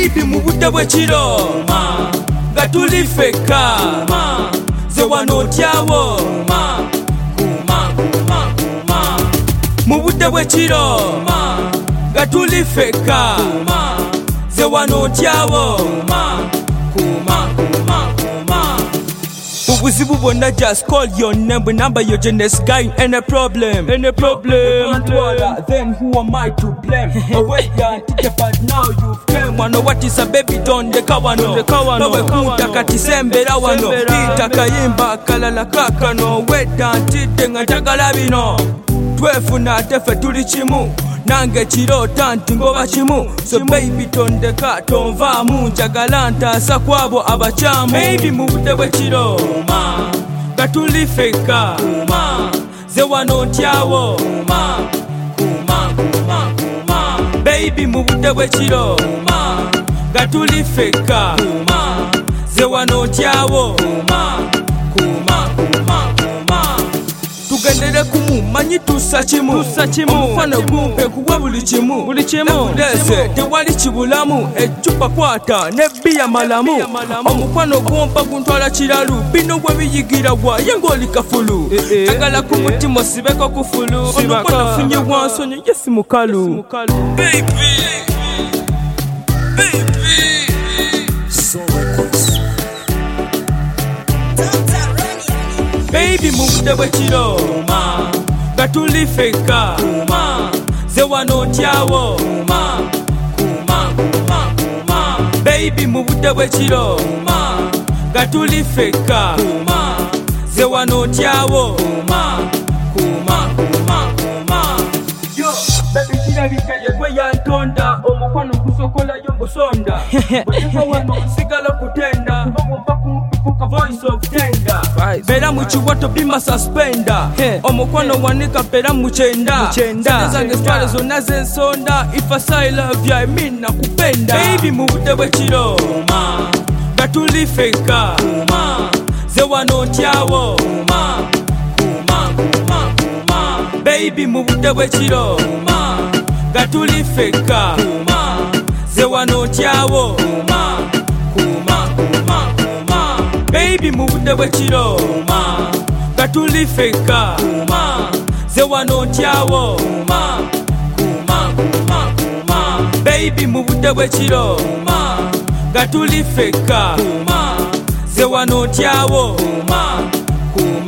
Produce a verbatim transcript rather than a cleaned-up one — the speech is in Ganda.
baby mu budde bw'ekiro nga tuli ffekka ze wano otyawo mu budde bw'ekiro nga tuli ffekka ze wano otyawo Ubuzibu bwonna just call your name. When number your genius guy, any problem, any problem. Then who am I to blame? Oh wait, that but now you've came. Wano what is a baby don de kawano? De kawano. Nawe kunta katisembera wano. Ita kayimba kalala kakano. Wait, that nga tagala bino. Twefuna tefe tuli chimu. Nange kirota nti ngoba kimu. So baby tondeka tonvaamu njagala ntaasa kwabo abakyamu. Baby mu budde bw'ekiro nga tuli ffekka ze wano ntyawo. Baby mu budde bw'ekiro nga tuli ffekka ze wano ntyawo. Tugendere kumu manyi tussa kimu omukwano gumpe kuwa buli kimu nekudese tewali kibulamu eccupa kwata nebbiya malamu omukwano gwompa guntwala kiralu bino gwe biyigira gwaye ng'oli kafulu tagala ku mutima osibeko kufulu omukwano funye wansonyi yesi mukalu Baby mu budde bw'ekiro nga tuli ffekka ze wano ntyawo. Baby mu budde bw'ekiro nga tuli ffekka ze wano ntyawo. Baby kirabika ye gwe yantonda omukwano gusokolayo mbusonda bwekika wano nsigala kutenda omumpa kumpifuka voice of tender bera mu kiwato bima suspenda omukwano wanika bera mu kyenda sente zange zitwale zonna z'ensonda if I say love you I mean nakupenda. Baby mu budde bw'ekiro nga tuli ffekka ze wano ntyawo. Baby mu budde bw'ekiro nga tuli ffekka ze wano ntyawo. Baby mu budde bw'ekiro nga tuli ffekka ze wano ntyawo. Baby mu budde bw'ekiro nga tuli ffekka ze wano ntyawo.